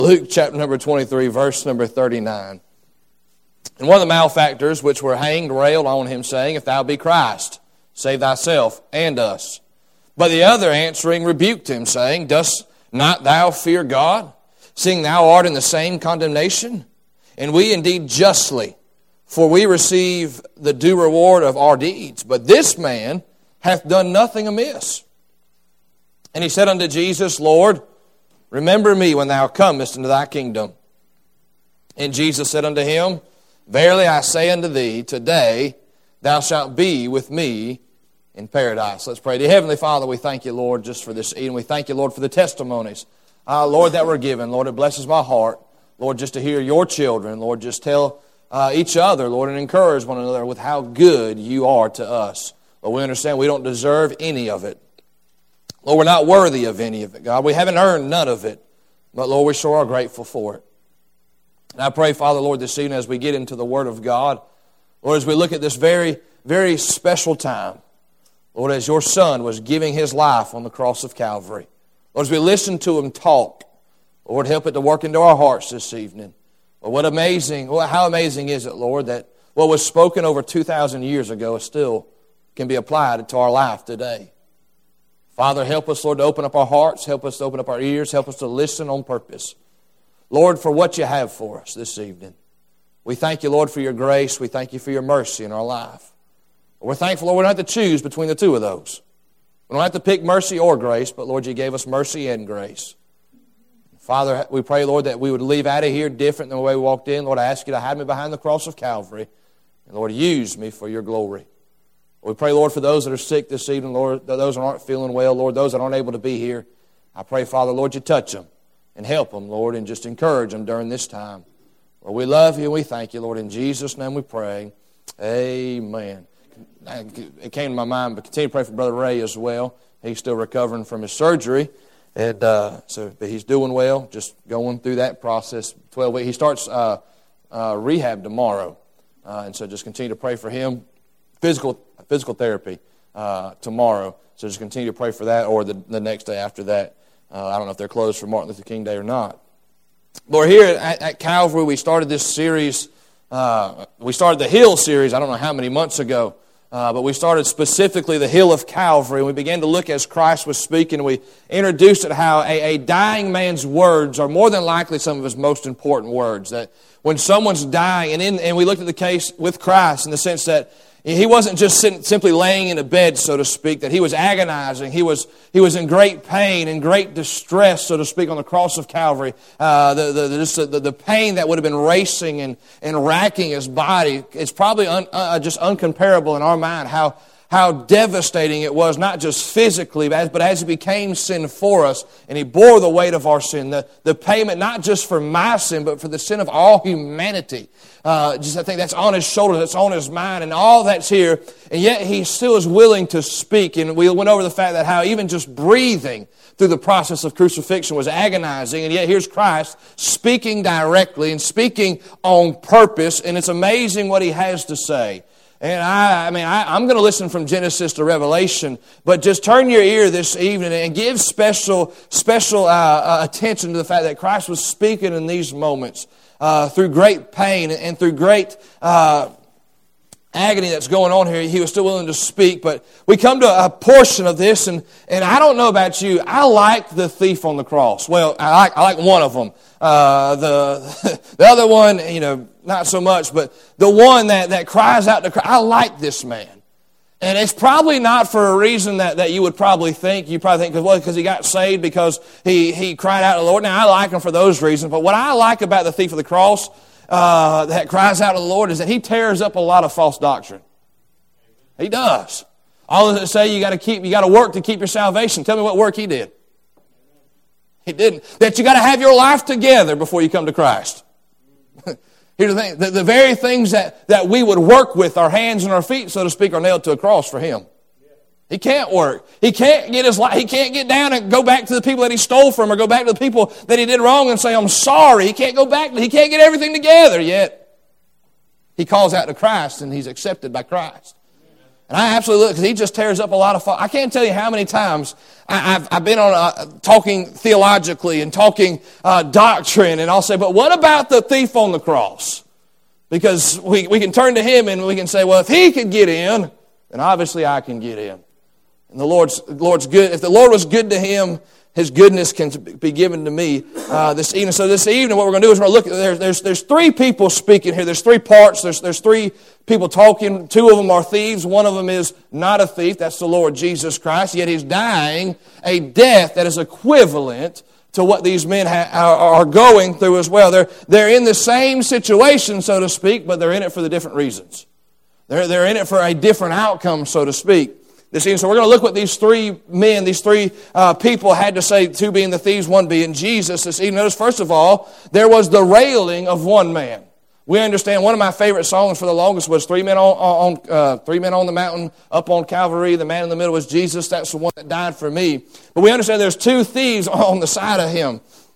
Luke chapter number 23, verse number 39. And one of the malefactors which were hanged railed on him, saying, If thou be Christ, save thyself and us. But the other answering rebuked him, saying, Dost not thou fear God, seeing thou art in the same condemnation? And we indeed justly, for we receive the due reward of our deeds. But this man hath done nothing amiss. And he said unto Jesus, Lord, remember me when thou comest into thy kingdom. And Jesus said unto him, Verily I say unto thee, today thou shalt be with me in paradise. Let's pray. Dear Heavenly Father, we thank you, Lord, just for this evening. We thank you, Lord, for the testimonies, Lord, that were given. Lord, it blesses my heart, Lord, just to hear your children, Lord, just tell each other, Lord, and encourage one another with how good you are to us. Lord, we understand we don't deserve any of it. Lord, we're not worthy of any of it, God. We haven't earned none of it. But, Lord, we sure are grateful for it. And I pray, Father, Lord, this evening as we get into the Word of God, Lord, as we look at this very, very special time, Lord, as your Son was giving His life on the cross of Calvary, Lord, as we listen to Him talk, Lord, help it to work into our hearts this evening. Lord, how amazing is it, Lord, that what was spoken over 2,000 years ago still can be applied to our life today. Father, help us, Lord, to open up our hearts. Help us to open up our ears. Help us to listen on purpose. Lord, for what you have for us this evening. We thank you, Lord, for your grace. We thank you for your mercy in our life. We're thankful, Lord, we don't have to choose between the two of those. We don't have to pick mercy or grace, but, Lord, you gave us mercy and grace. Father, we pray, Lord, that we would leave out of here different than the way we walked in. Lord, I ask you to hide me behind the cross of Calvary. And, Lord, use me for your glory. We pray, Lord, for those that are sick this evening, Lord, those that aren't feeling well, Lord, those that aren't able to be here. I pray, Father, Lord, you touch them and help them, Lord, and just encourage them during this time. Lord, we love you and we thank you, Lord. In Jesus' name we pray. Amen. It came to my mind, but continue to pray for Brother Ray as well. He's still recovering from his surgery, and but he's doing well, just going through that process. 12 weeks. He starts rehab tomorrow, and so just continue to pray for him. Physical therapy tomorrow. So just continue to pray for that, or the next day after that. I don't know if they're closed for Martin Luther King Day or not. Lord, here at Calvary, we started this series. We started the Hill series, I don't know how many months ago. But we started specifically the Hill of Calvary, and we began to look as Christ was speaking. We introduced it how a dying man's words are more than likely some of his most important words. That when someone's dying, and we looked at the case with Christ in the sense that he wasn't just simply laying in a bed, so to speak, that he was agonizing. He was in great pain and great distress, so to speak, on the cross of Calvary. The pain that would have been racing and racking his body is probably just uncomparable in our mind. How devastating it was, not just physically, but as he became sin for us, and he bore the weight of our sin, the payment not just for my sin, but for the sin of all humanity. I think that's on his shoulders, that's on his mind, and all that's here, and yet he still is willing to speak. And we went over the fact that how even just breathing through the process of crucifixion was agonizing, and yet here's Christ speaking directly and speaking on purpose, and it's amazing what he has to say. And I'm going to listen from Genesis to Revelation, but just turn your ear this evening and give special attention to the fact that Christ was speaking in these moments through great pain and through great agony that's going on here. He was still willing to speak, but we come to a portion of this, and I don't know about you, I like the thief on the cross. Well, I like one of them. The other one, not so much, but the one that cries out to Christ. I like this man. And it's probably not for a reason that you would probably think. You probably think, because he got saved, because he cried out to the Lord. Now, I like him for those reasons, but what I like about the thief of the cross that cries out to the Lord is that he tears up a lot of false doctrine. He does. All does it say? You got to work to keep your salvation. Tell me what work he did. He didn't. That you got to have your life together before you come to Christ. Here's the thing. The very things that we would work with, our hands and our feet, so to speak, are nailed to a cross for him. He can't work. He can't get his life. He can't get down and go back to the people that he stole from, or go back to the people that he did wrong and say, I'm sorry. He can't go back. He can't get everything together yet. He calls out to Christ, and he's accepted by Christ. And I absolutely look, because he just tears up a lot of I can't tell you how many times I've been on talking theologically and talking doctrine, and I'll say, but what about the thief on the cross? Because we can turn to him and we can say, well, if he could get in, then obviously I can get in. And the Lord's good. If the Lord was good to him, his goodness can be given to me this evening. So this evening, what we're going to do is we're going to look at, there's three people speaking here. There's three parts. There's three people talking. Two of them are thieves. One of them is not a thief. That's the Lord Jesus Christ. Yet he's dying a death that is equivalent to what these men are going through as well. They're in the same situation, so to speak, but they're in it for the different reasons. They're in it for a different outcome, so to speak. So we're going to look what these three men, these three people had to say, two being the thieves, one being Jesus this evening. Notice, first of all, there was the railing of one man. We understand one of my favorite songs for the longest was three men on the mountain up on Calvary. The man in the middle was Jesus. That's the one that died for me. But we understand there's two thieves on the side of him.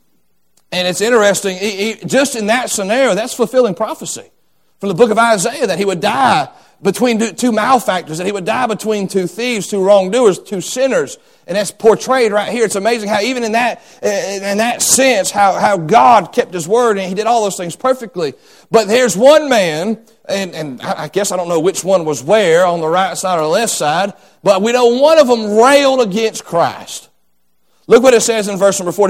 And it's interesting, just in that scenario, that's fulfilling prophecy from the book of Isaiah, that he would die between two malefactors, that he would die between two thieves, two wrongdoers, two sinners. And that's portrayed right here. It's amazing how even in that sense, how God kept his word and he did all those things perfectly. But there's one man, and I guess I don't know which one was where, on the right side or the left side, but we know one of them railed against Christ. Look what it says in verse number 40,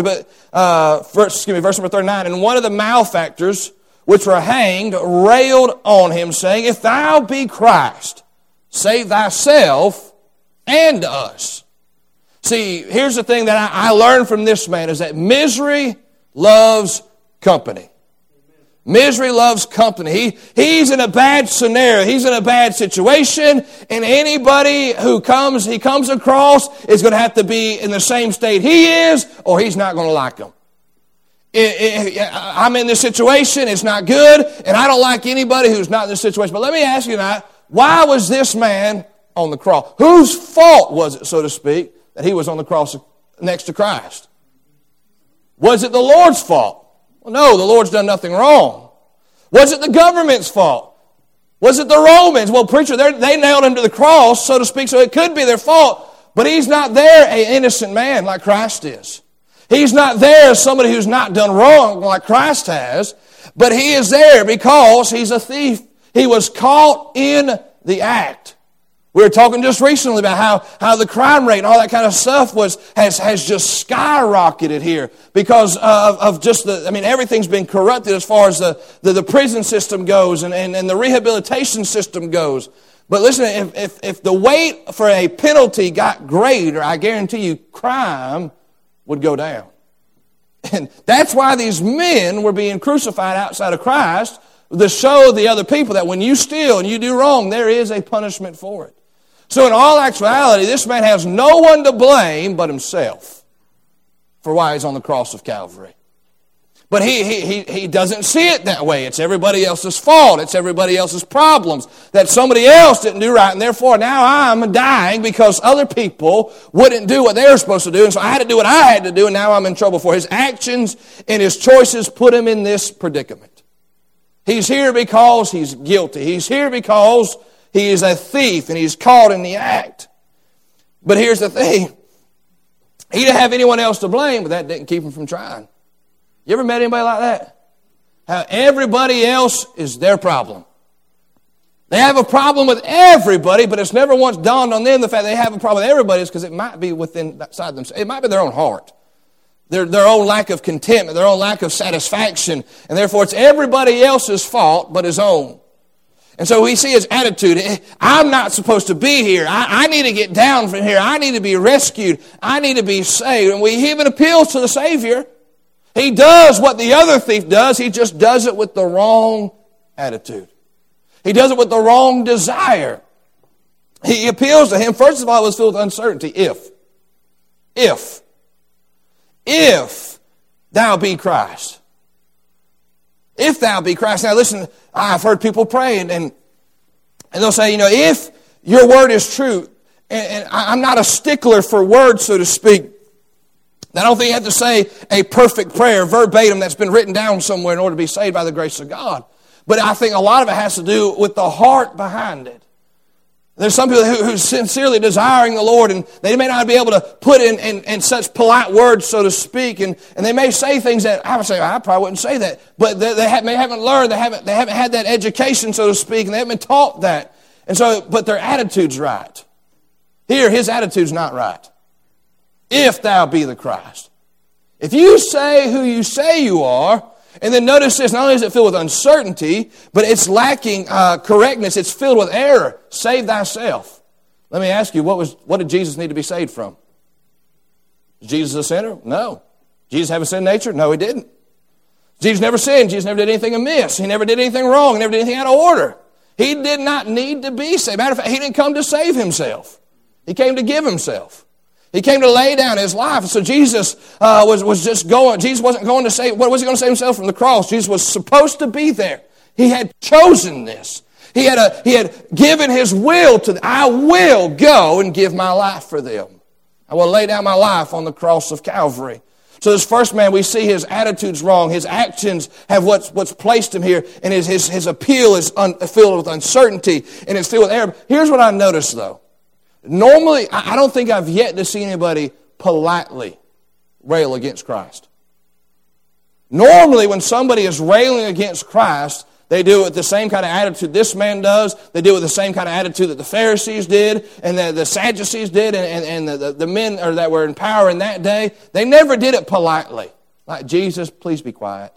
verse number 39. And one of the malefactors which were hanged railed on him, saying, If thou be Christ, save thyself and us. See, here's the thing that I learned from this man, is that misery loves company. Misery loves company. He's in a bad scenario. He's in a bad situation. And anybody who he comes across is going to have to be in the same state he is, or he's not going to like him. I'm in this situation, it's not good, and I don't like anybody who's not in this situation. But let me ask you tonight, why was this man on the cross? Whose fault was it, so to speak, that he was on the cross next to Christ? Was it the Lord's fault? Well, no, the Lord's done nothing wrong. Was it the government's fault? Was it the Romans? Well, preacher, they nailed him to the cross, so to speak, so it could be their fault. But he's not there an innocent man like Christ is. He's not there as somebody who's not done wrong like Christ has, but he is there because he's a thief. He was caught in the act. We were talking just recently about how the crime rate and all that kind of stuff has just skyrocketed here because of just everything's been corrupted as far as the prison system goes and the rehabilitation system goes. But listen, if the weight for a penalty got greater, I guarantee you crime would go down. And that's why these men were being crucified outside of Christ, to show the other people that when you steal and you do wrong, there is a punishment for it. So in all actuality, this man has no one to blame but himself for why he's on the cross of Calvary. But he doesn't see it that way. It's everybody else's fault. It's everybody else's problems. That somebody else didn't do right, and therefore now I'm dying because other people wouldn't do what they were supposed to do, and so I had to do what I had to do, and now I'm in trouble for his actions and his choices put him in this predicament. He's here because he's guilty. He's here because he is a thief, and he's caught in the act. But here's the thing. He didn't have anyone else to blame, but that didn't keep him from trying. You ever met anybody like that? How everybody else is their problem. They have a problem with everybody, but it's never once dawned on them the fact they have a problem with everybody is because it might be inside themselves. It might be their own heart. Their own lack of contentment, their own lack of satisfaction, and therefore it's everybody else's fault but his own. And so we see his attitude. I'm not supposed to be here. I need to get down from here. I need to be rescued. I need to be saved. And he even appeals to the Savior. He does what the other thief does. He just does it with the wrong attitude. He does it with the wrong desire. He appeals to him. First of all, it was filled with uncertainty. If thou be Christ. If thou be Christ. Now listen, I've heard people pray and they'll say, if your word is true, and I'm not a stickler for words, so to speak. I don't think you have to say a perfect prayer verbatim that's been written down somewhere in order to be saved by the grace of God. But I think a lot of it has to do with the heart behind it. There's some people who are sincerely desiring the Lord, and they may not be able to put in such polite words, so to speak, and they may say things that I would say, I probably wouldn't say that, but they haven't learned, they haven't had that education, so to speak, and they haven't been taught that. And so, but their attitude's right. Here, his attitude's not right. If thou be the Christ. If you say who you say you are, and then notice this, not only is it filled with uncertainty, but it's lacking correctness. It's filled with error. Save thyself. Let me ask you, what did Jesus need to be saved from? Was Jesus a sinner? No. Jesus have a sin nature? No, he didn't. Jesus never sinned. Jesus never did anything amiss. He never did anything wrong. He never did anything out of order. He did not need to be saved. Matter of fact, he didn't come to save himself. He came to give himself. He came to lay down his life. So Jesus was just going. Jesus wasn't going to save. What was he going to save himself from the cross? Jesus was supposed to be there. He had chosen this. He had given his will to them. I will go and give my life for them. I will lay down my life on the cross of Calvary. So this first man, we see his attitude's wrong. His actions have what's placed him here. And his appeal is filled with uncertainty and it's filled with error. Here's what I noticed, though. Normally, I don't think I've yet to see anybody politely rail against Christ. Normally, when somebody is railing against Christ, they do it with the same kind of attitude this man does. They do it with the same kind of attitude that the Pharisees did and the Sadducees did and the men that were in power in that day. They never did it politely. Like, Jesus, please be quiet.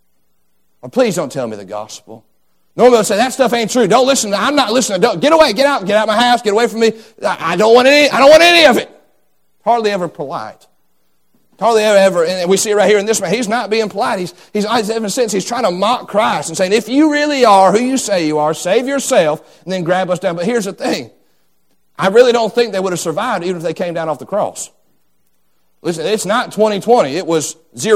Or please don't tell me the gospel. Normally they'll say, that stuff ain't true. Don't listen. I'm not listening. Get away. Get out of my house. Get away from me. I don't want any of it. Hardly ever polite. Hardly ever. And we see it right here in this man. He's not being polite. He's ever since he's trying to mock Christ and saying, if you really are who you say you are, save yourself and then grab us down. But here's the thing. I really don't think they would have survived even if they came down off the cross. Listen, it's not 2020. It was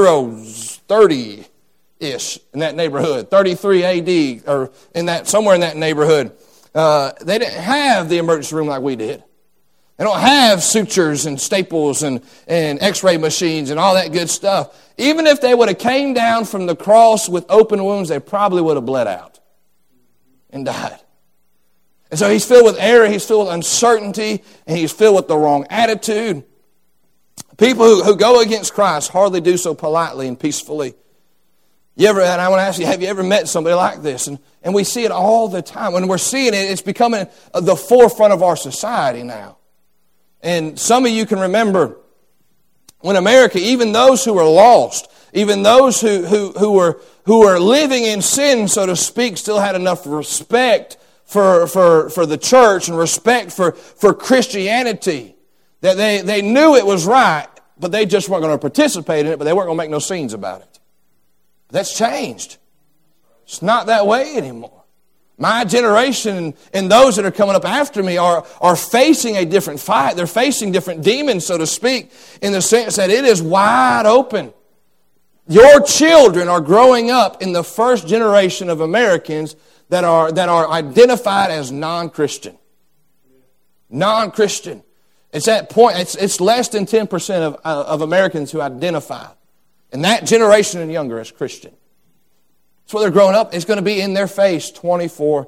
030. Ish in that neighborhood, 33 AD, or somewhere in that neighborhood. They didn't have the emergency room like we did. They don't have sutures and staples and x-ray machines and all that good stuff. Even if they would have came down from the cross with open wounds, they probably would have bled out and died. And so he's filled with error, he's filled with uncertainty, and he's filled with the wrong attitude. People who go against Christ hardly do so politely and peacefully. And I want to ask you, have you ever met somebody like this? And we see it all the time. When we're seeing it, it's becoming the forefront of our society now. And some of you can remember when America, even those who were lost, even those who were living in sin, so to speak, still had enough respect for the church and respect for Christianity that they knew it was right, but they just weren't going to participate in it, but they weren't going to make no scenes about it. That's changed. It's not that way anymore. My generation and those that are coming up after me are facing a different fight. They're facing different demons, so to speak, in the sense that it is wide open. Your children are growing up in the first generation of Americans that are identified as non-Christian. Non-Christian. It's that point. It's less than 10% of Americans who identify in that generation and younger as Christian. That's what they're growing up. It's going to be in their face 24/7.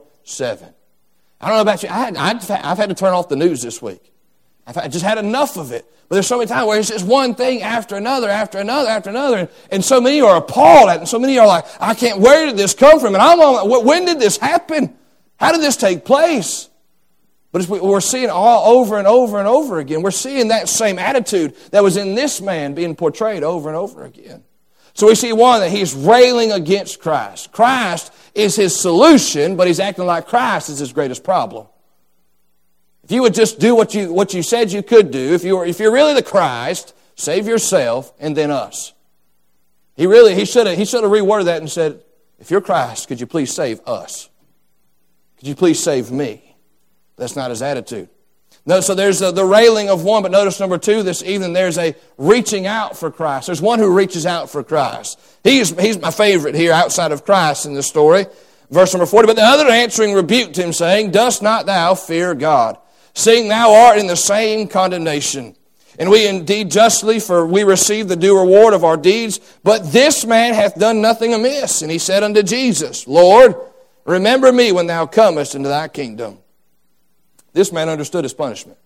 I don't know about you. I've had to turn off the news this week. I've just had enough of it. But there's so many times where it's just one thing after another, after another, after another. And so many are appalled at it. And so many are like, I can't, where did this come from? And when did this happen? How did this take place? But we're seeing all over and over and over again. We're seeing that same attitude that was in this man being portrayed over and over again. So we see one, that he's railing against Christ. Christ is his solution, but he's acting like Christ is his greatest problem. If you would just do what you said you could do, if you're really the Christ, save yourself and then us. He should have reworded that and said, if you're Christ, could you please save us? Could you please save me? That's not his attitude. No, so there's the railing of one, but notice number two this evening, there's a reaching out for Christ. There's one who reaches out for Christ. He's my favorite here outside of Christ in this story. Verse number 40, but the other answering rebuked him, saying, dost not thou fear God, seeing thou art in the same condemnation? And we indeed justly, for we receive the due reward of our deeds. But this man hath done nothing amiss. And he said unto Jesus, Lord, remember me when thou comest into thy kingdom. this man understood his punishment.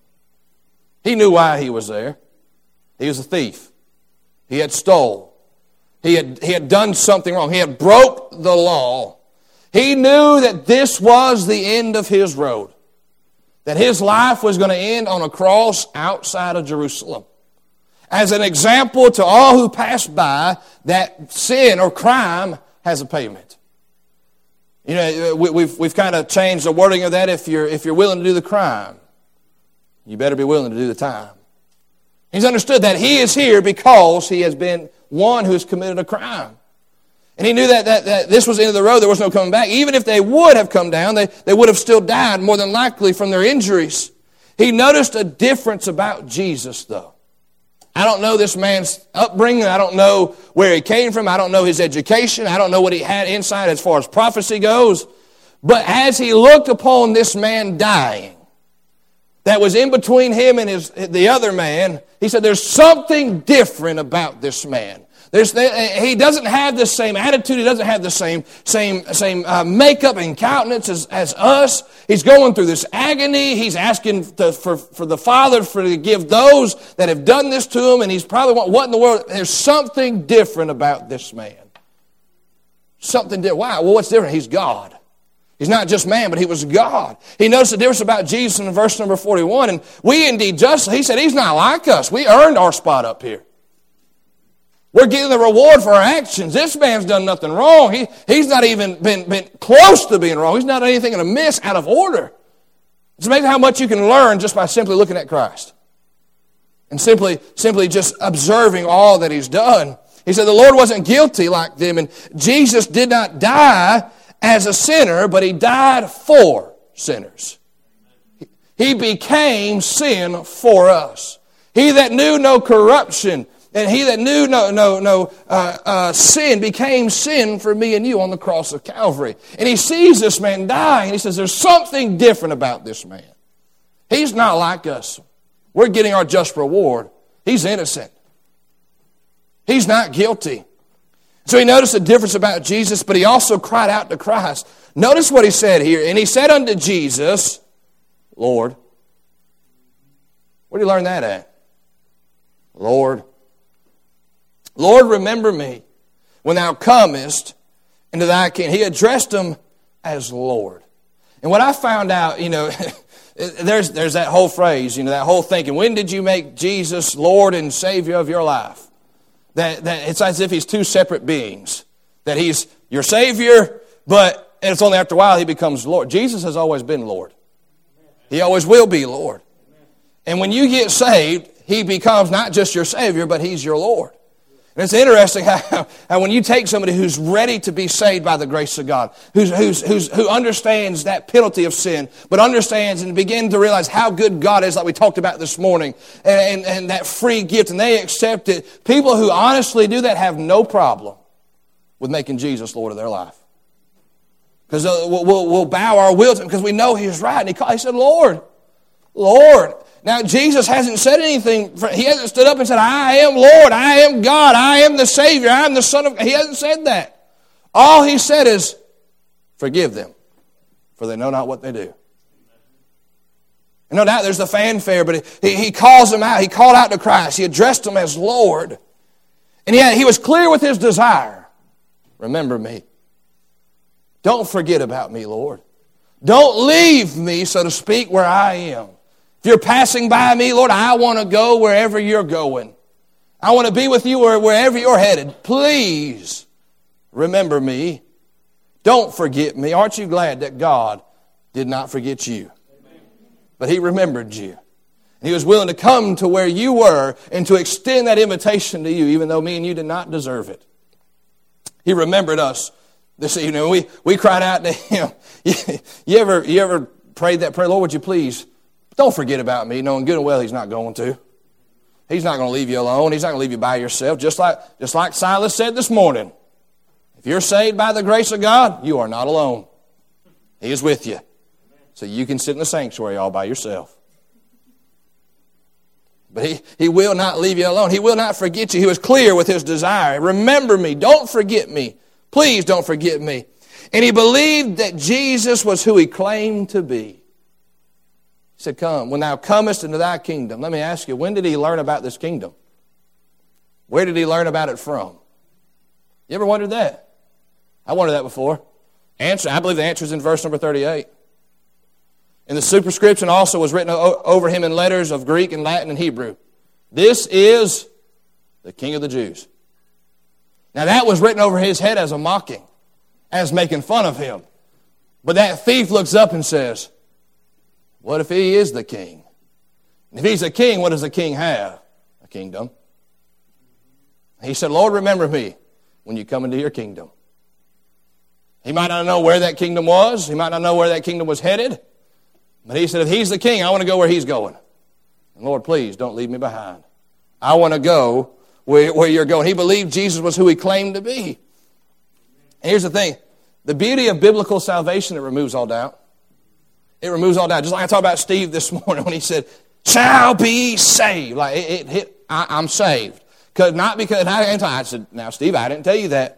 He knew why he was there. He was a thief. He had stole. He had done something wrong. He had broke the law. He knew that this was the end of his road. That his life was going to end on a cross outside of Jerusalem. As an example to all who pass by that sin or crime has a payment. You know, we've kind of changed the wording of that. If you're willing to do the crime, you better be willing to do the time. He's understood that he is here because he has been one who has committed a crime. And he knew that this was the end of the road. There was no coming back. Even if they would have come down, they would have still died more than likely from their injuries. He noticed a difference about Jesus, though. I don't know this man's upbringing. I don't know where he came from. I don't know his education. I don't know what he had inside as far as prophecy goes. But as he looked upon this man dying, that was in between him and the other man, he said, there's something different about this man. He doesn't have the same attitude. He doesn't have the same makeup and countenance as us. He's going through this agony. He's asking for the Father to give those that have done this to him. And he's probably what in the world? There's something different about this man. Something different. Why? Well, what's different? He's God. He's not just man, but he was God. He noticed the difference about Jesus in verse number 41. And we indeed justly, he said, he's not like us. We earned our spot up here. We're getting the reward for our actions. This man's done nothing wrong. He's not even been close to being wrong. He's not anything amiss, out of order. It's amazing how much you can learn just by simply looking at Christ. And simply just observing all that he's done. He said the Lord wasn't guilty like them. And Jesus did not die as a sinner, but he died for sinners. He became sin for us. He that knew no corruption, and he that knew no sin became sin for me and you on the cross of Calvary. And he sees this man dying, and he says, there's something different about this man. He's not like us. We're getting our just reward. He's innocent. He's not guilty. So he noticed the difference about Jesus, but he also cried out to Christ. Notice what he said here. And he said unto Jesus, Lord. Where did you learn that at? Lord. Lord, remember me when thou comest into thy kingdom. He addressed him as Lord. And what I found out, there's that whole phrase, that whole thinking. When did you make Jesus Lord and Savior of your life? That it's as if he's two separate beings. That he's your Savior, but it's only after a while he becomes Lord. Jesus has always been Lord. He always will be Lord. And when you get saved, he becomes not just your Savior, but he's your Lord. And it's interesting how when you take somebody who's ready to be saved by the grace of God, who understands that penalty of sin, but understands and begin to realize how good God is, like we talked about this morning, and that free gift, and they accept it. People who honestly do that have no problem with making Jesus Lord of their life. Because we'll bow our will to him because we know he's right. And he said, Lord, Lord. Now, Jesus hasn't said anything. He hasn't stood up and said, I am Lord, I am God, I am the Savior, I am the Son of God. He hasn't said that. All he said is, forgive them, for they know not what they do. And no doubt there's the fanfare, but he calls them out. He called out to Christ. He addressed them as Lord. And yet he was clear with his desire. Remember me. Don't forget about me, Lord. Don't leave me, so to speak, where I am. If you're passing by me, Lord, I want to go wherever you're going. I want to be with you wherever you're headed. Please remember me. Don't forget me. Aren't you glad that God did not forget you? But he remembered you. He was willing to come to where you were and to extend that invitation to you, even though me and you did not deserve it. He remembered us this evening. We cried out to him. You ever prayed that prayer? Lord, would you please don't forget about me, knowing good and well he's not going to. He's not going to leave you alone. He's not going to leave you by yourself. Just like Silas said this morning. If you're saved by the grace of God, you are not alone. He is with you. So you can sit in the sanctuary all by yourself. But he will not leave you alone. He will not forget you. He was clear with his desire. Remember me. Don't forget me. Please don't forget me. And he believed that Jesus was who he claimed to be. He said, come. When thou comest into thy kingdom. Let me ask you, when did he learn about this kingdom? Where did he learn about it from? You ever wondered that? I wondered that before. I believe the answer is in verse number 38. And the superscription also was written over him in letters of Greek and Latin and Hebrew. This is the King of the Jews. Now that was written over his head as a mocking, as making fun of him. But that thief looks up and says, what if he is the king? And if he's a king, what does a king have? A kingdom. He said, Lord, remember me when you come into your kingdom. He might not know where that kingdom was. He might not know where that kingdom was headed. But he said, if he's the king, I want to go where he's going. And Lord, please don't leave me behind. I want to go where you're going. He believed Jesus was who he claimed to be. And here's the thing. The beauty of biblical salvation, it removes all doubt. It removes all doubt. Just like I talked about Steve this morning when he said, shall be saved. Like it hit, I'm saved. Not because I said, now Steve, I didn't tell you that.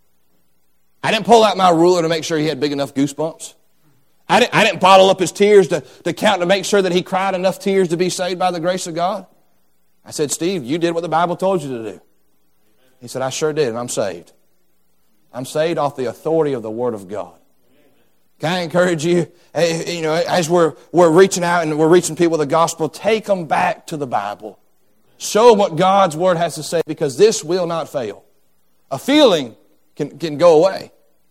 I didn't pull out my ruler to make sure he had big enough goosebumps. I didn't bottle up his tears to count to make sure that he cried enough tears to be saved by the grace of God. I said, Steve, you did what the Bible told you to do. He said, I sure did, and I'm saved. I'm saved off the authority of the Word of God. Can I encourage you, as we're reaching out and we're reaching people with the gospel, take them back to the Bible. Show them what God's Word has to say, because this will not fail. A feeling can go away.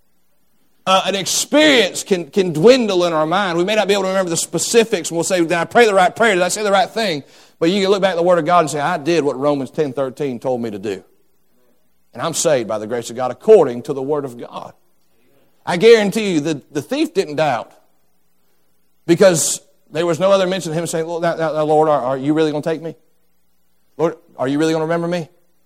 An experience can dwindle in our mind. We may not be able to remember the specifics, and we'll say, did I pray the right prayer? Did I say the right thing? But you can look back at the Word of God and say, I did what Romans 10:13 told me to do. And I'm saved by the grace of God according to the Word of God. I guarantee you the thief didn't doubt, because there was no other mention of him saying, Lord, are you really going to take me? Lord, are you really going to remember me?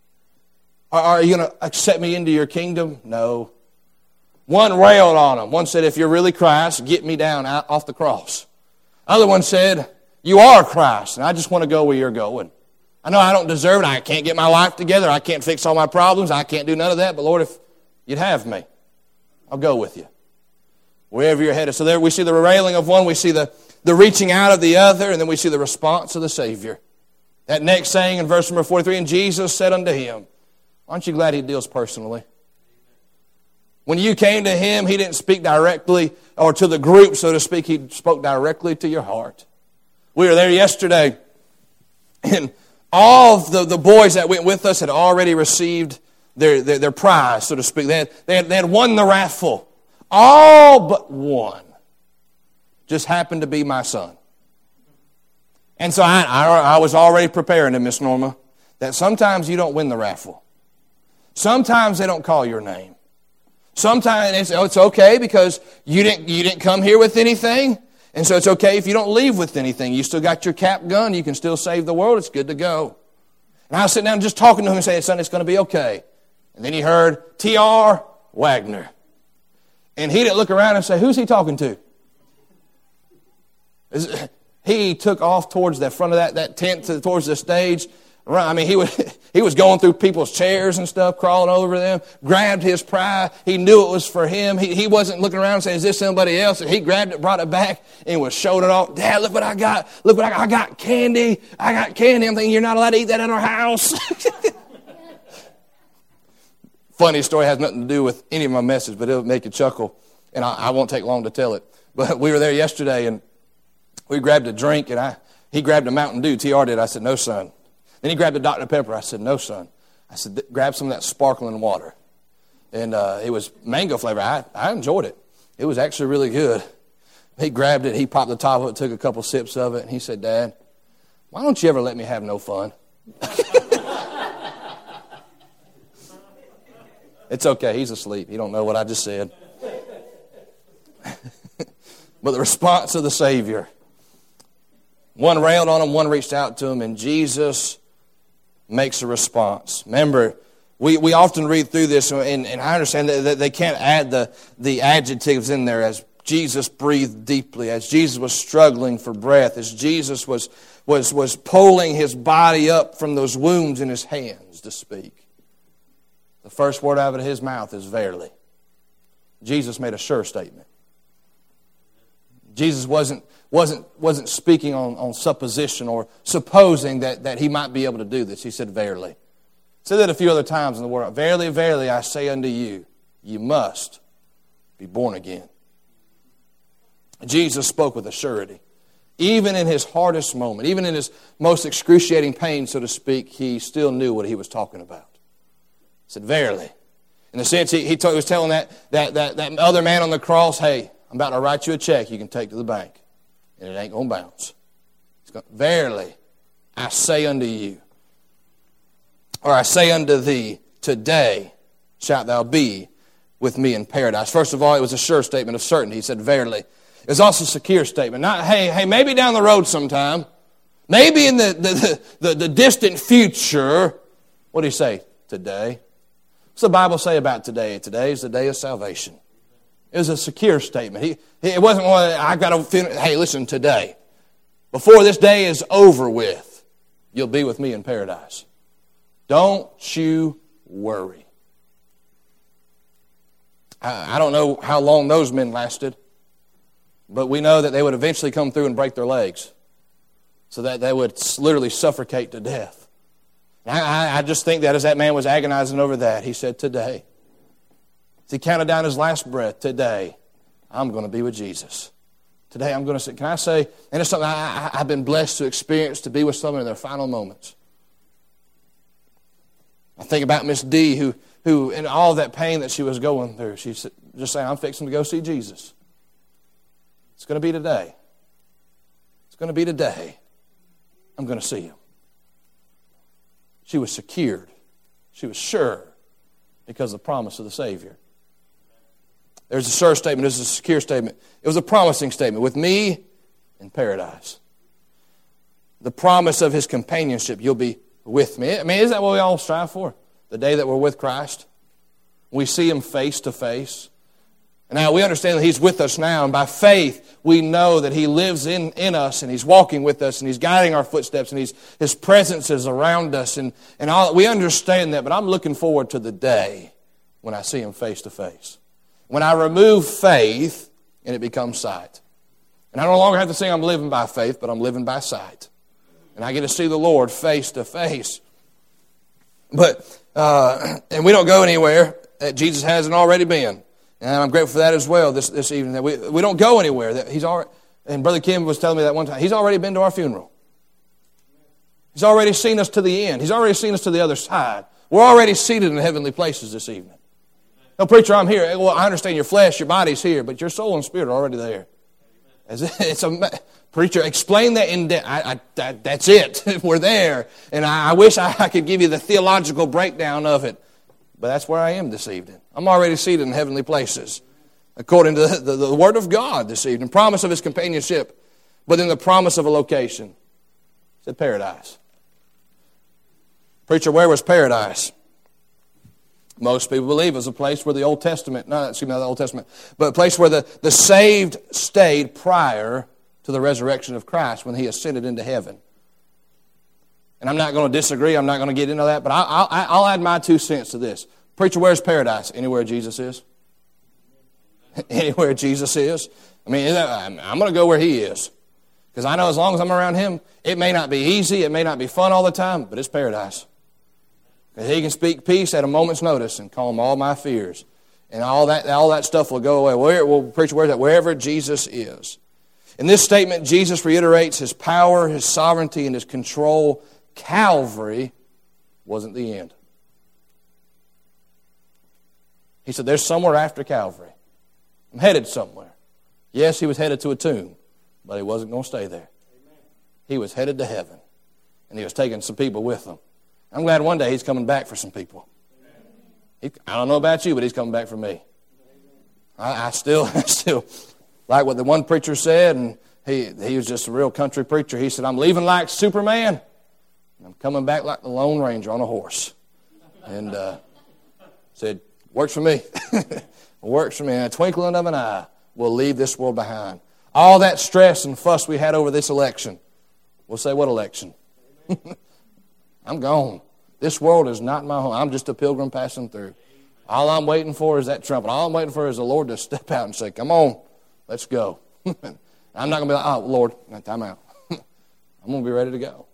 Are you going to accept me into your kingdom? No. One railed on him. One said, if you're really Christ, get me down off the cross. Other one said, you are Christ, and I just want to go where you're going. I know I don't deserve it. I can't get my life together. I can't fix all my problems. I can't do none of that. But Lord, if you'd have me, I'll go with you. Wherever you're headed. So there we see the railing of one. We see the reaching out of the other. And then we see the response of the Savior. That next saying in verse number 43, and Jesus said unto him, aren't you glad he deals personally? When you came to him, he didn't speak directly or to the group, so to speak. He spoke directly to your heart. We were there yesterday, and all of the boys that went with us had already received their prize, so to speak. They had won the raffle. All but one just happened to be my son. And so I was already preparing him, Miss Norma, that sometimes you don't win the raffle. Sometimes they don't call your name. Sometimes it's okay because you didn't come here with anything. And so it's okay if you don't leave with anything. You still got your cap gun. You can still save the world. It's good to go. And I was sitting down just talking to him and saying, son, it's going to be okay. And then he heard T.R. Wagner. And he didn't look around and say, who's he talking to? He took off towards the front of that tent, towards the stage. I mean, he was going through people's chairs and stuff, crawling over them, grabbed his prize. He knew it was for him. He wasn't looking around and saying, is this somebody else? And he grabbed it, brought it back, and was showing it off. Dad, look what I got. Look what I got. I got candy. I got candy. I'm thinking, you're not allowed to eat that in our house. Funny story, has nothing to do with any of my message, but it'll make you chuckle. And I won't take long to tell it. But we were there yesterday, and we grabbed a drink, and he grabbed a Mountain Dew. TR did. I said, no, son. Then he grabbed a Dr. Pepper. I said, no, son. I said, grab some of that sparkling water. And it was mango flavor. I enjoyed it. It was actually really good. He grabbed it. He popped the top of it, took a couple sips of it, and he said, Dad, why don't you ever let me have no fun? It's okay. He's asleep. He don't know what I just said. But the response of the Savior. One railed on him, one reached out to him, and Jesus makes a response. Remember, we often read through this, and I understand that they can't add the adjectives in there, as Jesus breathed deeply, as Jesus was struggling for breath, as Jesus was pulling his body up from those wounds in his hands to speak. The first word out of his mouth is verily. Jesus made a sure statement. Jesus wasn't speaking on supposition or supposing that he might be able to do this. He said, verily. He said that a few other times in the Word. Verily, verily, I say unto you, you must be born again. Jesus spoke with a surety. Even in his hardest moment, even in his most excruciating pain, so to speak, he still knew what he was talking about. He said, verily. In a sense, he was telling that other man on the cross, hey, I'm about to write you a check you can take to the bank, and it ain't going to bounce. Verily, I say unto you, or I say unto thee, today shalt thou be with me in paradise. First of all, it was a sure statement of certainty. He said, verily. It was also a secure statement. Not, hey, maybe down the road sometime. Maybe in the distant future. What do you say? Today. What's the Bible say about today? Today is the day of salvation. It was a secure statement. It wasn't one, I've got to finish. Hey, listen, today. Before this day is over with, you'll be with me in paradise. Don't you worry. I don't know how long those men lasted. But we know that they would eventually come through and break their legs so that they would literally suffocate to death. I just think that as that man was agonizing over that, he said, today. As he counted down his last breath, today, I'm going to be with Jesus. Today, I'm going to say, can I say, and it's something I've been blessed to experience, to be with someone in their final moments. I think about Miss D, who in all that pain that she was going through, she's just saying, I'm fixing to go see Jesus. It's going to be today. It's going to be today. I'm going to see him. She was secured. She was sure because of the promise of the Savior. There's a sure statement. There's a secure statement. It was a promising statement. With me in paradise. The promise of his companionship. You'll be with me. I mean, isn't that what we all strive for? The day that we're with Christ. We see him face to face. And now we understand that he's with us now, and by faith we know that he lives in us, and he's walking with us, and he's guiding our footsteps, and his presence is around us, and all. We understand that, but I'm looking forward to the day when I see him face to face. When I remove faith, and it becomes sight. And I no longer have to say I'm living by faith, but I'm living by sight. And I get to see the Lord face to face. But, and we don't go anywhere that Jesus hasn't already been. And I'm grateful for that as well this evening. That we don't go anywhere. That he's already, and Brother Kim was telling me that one time. He's already been to our funeral. He's already seen us to the end. He's already seen us to the other side. We're already seated in heavenly places this evening. No, preacher, I'm here. Well, I understand your flesh, your body's here, but your soul and spirit are already there. Preacher, explain that in depth. That's it. We're there. And I wish I could give you the theological breakdown of it. But that's where I am this evening. I'm already seated in heavenly places, according to the Word of God this evening. Promise of his companionship, but then the promise of a location. It said paradise. Preacher, where was paradise? Most people believe it was a place where the Old Testament, not the Old Testament, but a place where the saved stayed prior to the resurrection of Christ when he ascended into heaven. And I'm not going to disagree. I'm not going to get into that. But I'll add my 2 cents to this. Preacher, where's paradise? Anywhere Jesus is. Anywhere Jesus is. I mean, I'm going to go where he is. Because I know as long as I'm around him, it may not be easy. It may not be fun all the time. But it's paradise. Because he can speak peace at a moment's notice and calm all my fears. And all that stuff will go away. Preacher, where's that? Wherever Jesus is. In this statement, Jesus reiterates his power, his sovereignty, and his control. Calvary wasn't the end. He said, there's somewhere after Calvary. I'm headed somewhere. Yes, he was headed to a tomb, but he wasn't going to stay there. He was headed to heaven, and he was taking some people with him. I'm glad one day he's coming back for some people. I don't know about you, but he's coming back for me. I still like what the one preacher said, and he was just a real country preacher. He said, I'm leaving like Superman. I'm coming back like the Lone Ranger on a horse. And said, works for me. Works for me. In a twinkling of an eye, we'll leave this world behind. All that stress and fuss we had over this election. We'll say, what election? I'm gone. This world is not my home. I'm just a pilgrim passing through. All I'm waiting for is that trumpet. All I'm waiting for is the Lord to step out and say, come on, let's go. And I'm not going to be like, oh, Lord, time out. I'm going to be ready to go.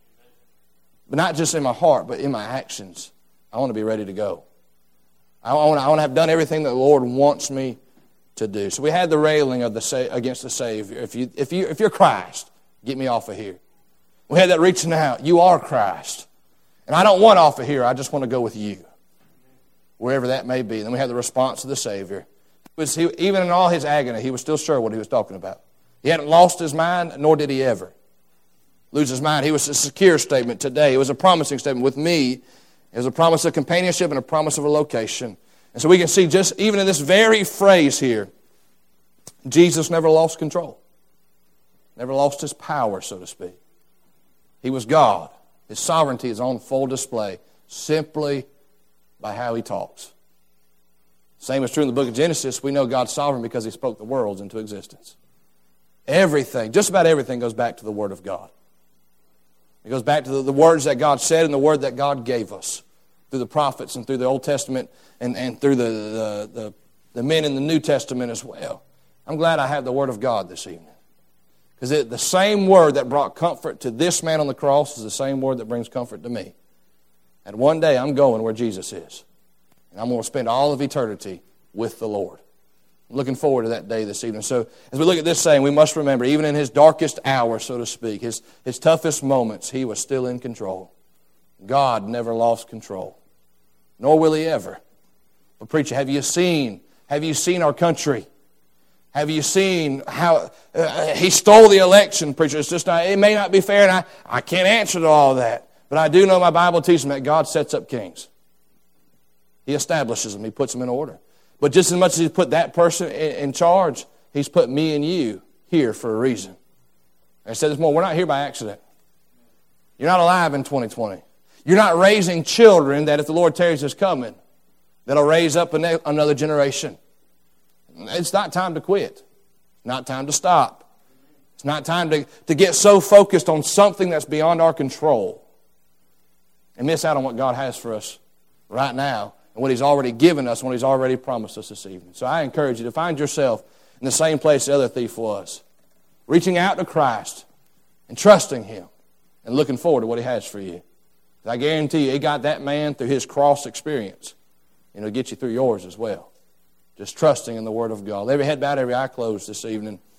But not just in my heart, but in my actions. I want to be ready to go. I want to have done everything that the Lord wants me to do. So we had the railing of against the Savior. If you're Christ, get me off of here. We had that reaching out. You are Christ. And I don't want off of here. I just want to go with you, wherever that may be. And then we had the response of the Savior. Even in all his agony, he was still sure what he was talking about. He hadn't lost his mind, nor did he ever lose his mind. He was a secure statement today. It was a promising statement. With me, it was a promise of companionship and a promise of a location. And so we can see just even in this very phrase here, Jesus never lost control. Never lost his power, so to speak. He was God. His sovereignty is on full display simply by how he talks. Same is true in the book of Genesis. We know God's sovereign because he spoke the worlds into existence. Everything, just about everything goes back to the Word of God. It goes back to the words that God said and the Word that God gave us through the prophets and through the Old Testament and through the men in the New Testament as well. I'm glad I have the Word of God this evening. Because the same Word that brought comfort to this man on the cross is the same Word that brings comfort to me. And one day I'm going where Jesus is. And I'm going to spend all of eternity with the Lord. I'm looking forward to that day this evening. So as we look at this saying, we must remember, even in his darkest hour, so to speak, his toughest moments, he was still in control. God never lost control. Nor will he ever. But preacher, have you seen our country? Have you seen how he stole the election, preacher? It's just not, it may not be fair, and I can't answer to all that. But I do know my Bible teaches me that God sets up kings. He establishes them. He puts them in order. But just as much as he's put that person in charge, he's put me and you here for a reason. I said this morning, we're not here by accident. You're not alive in 2020. You're not raising children that if the Lord tarries is coming, that'll raise up another generation. It's not time to quit. It's not time to stop. It's not time to get so focused on something that's beyond our control and miss out on what God has for us right now and what he's already given us, what he's already promised us this evening. So I encourage you to find yourself in the same place the other thief was, reaching out to Christ and trusting him and looking forward to what he has for you. I guarantee you, he got that man through his cross experience, and he'll get you through yours as well. Just trusting in the Word of God. Every head bowed, every eye closed this evening.